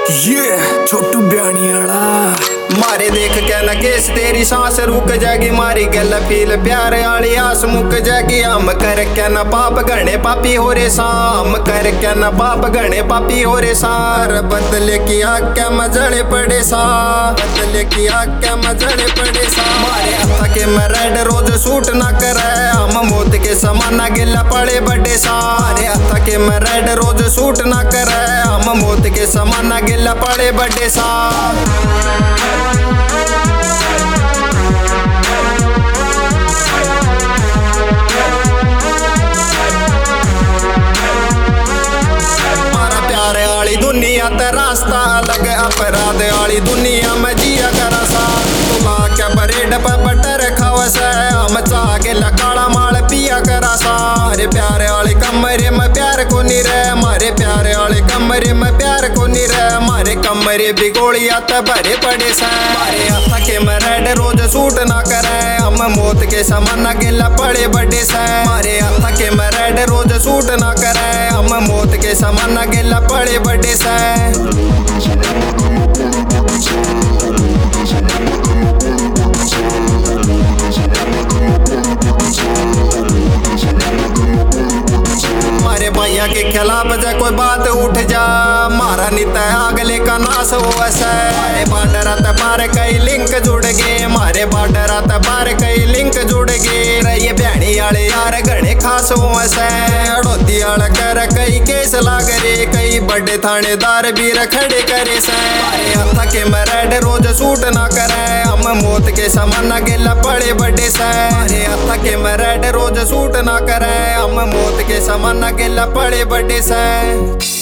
छोटू ब्याणी वाला मारे देख के न केस तेरी सांस रुक जाएगी मारी गल फील प्यार आली आस मुक जाएगी हम कर के न पाप गणे पापी हो रे साम कर के न पाप गणे पापी हो रे सार बदले की आग के मजड़े पड़े सा बदले की आग के मजड़े पड़े सा मारे हथा के मैं रेड रोज सूट ना करे हम मौत के समाना गिला पड़े बड़े सारे हथा के मैं रेड रोज सूट ना करे हम मौत के समाना गिला पड़े बड़े सा दुनिया ते रास्ता अलग अपराध वाली दुनिया में जिया करा सा तुला क्या ब्रेड पे बटर खावस हम चाह के लकाड़ा माल पिया करा सा अरे प्यारे वाले कमरे में प्यार को नहीं रहे मारे प्यारे वाले कमरे में प्यार को नहीं रहे मारे कमरे भी गोलियां ते भरे पड़े सा मारे हथा के में रेड रोज सूट ना करे हम मौत के समाना गिला पड़े बड़े से मारे हथा के में रेड रोज सूट ना करे हम मौत के समाना गिला पड़े बड़े से मारे भैया के खिलाफ जा कोई बात उठ जा मारा नित अगले का नाश हो मारे बाडर बार कई लिंक जुड़ गए मारे बाडर बार कई लिंक जुड़ गए रही भैनी वाले यार घने खास हो अड़ोती वाला कर कई केस लाग रे कई बड़े थानेदार भी रखड़े करे से मारे हथा के मैं रेड रोज सूट ना करे हम मौत के समाना गिला पड़े बड़े से मारे हथा के मैं रेड रोज सूट ना करे हम मौत के समाना गिला पड़े बड़े से।